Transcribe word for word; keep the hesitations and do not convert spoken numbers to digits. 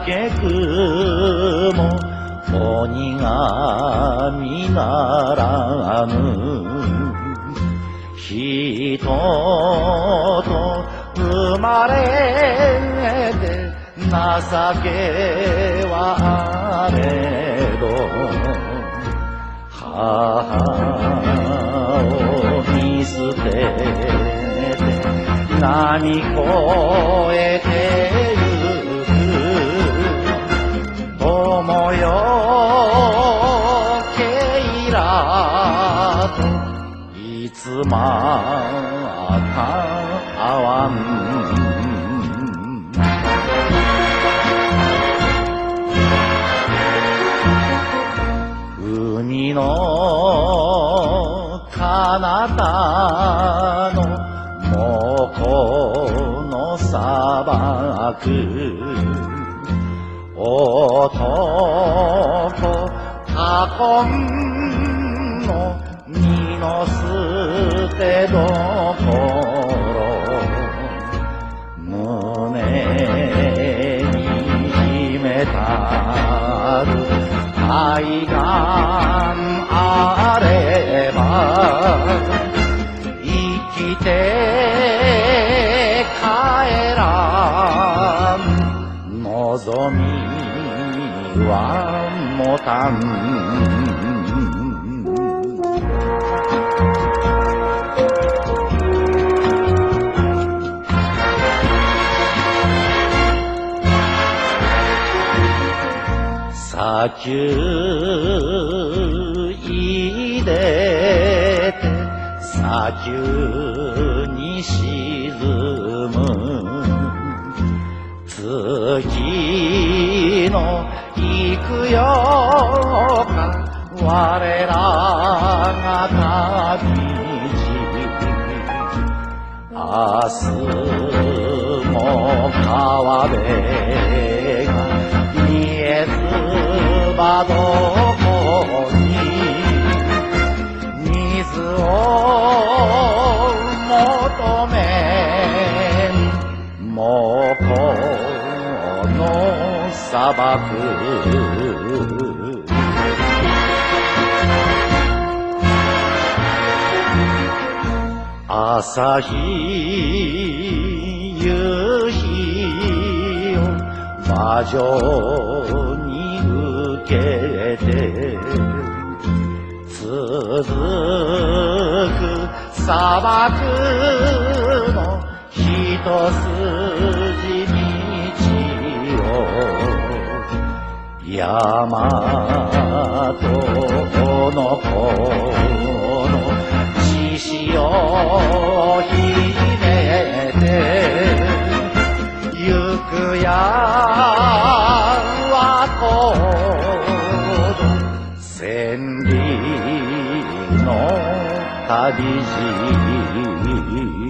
けくも鬼が見ならぬ人と生まれて情けはあれど母を見捨てて波越えてゆく友よけいらといつまた会わん海の彼方の猛虎の砂漠男囲んの二の捨てどころ胸に秘めたる愛があれば生きて帰らん望みは持たん砂丘いでて砂丘に沈む月の行くよか我らが旅路明日も川辺が見えずばどこに水を求めもうこの砂漠朝日夕日を魔女に受けて続く砂漠の一筋道を山との子の獅子を秘めてゆくやはこの千里の旅路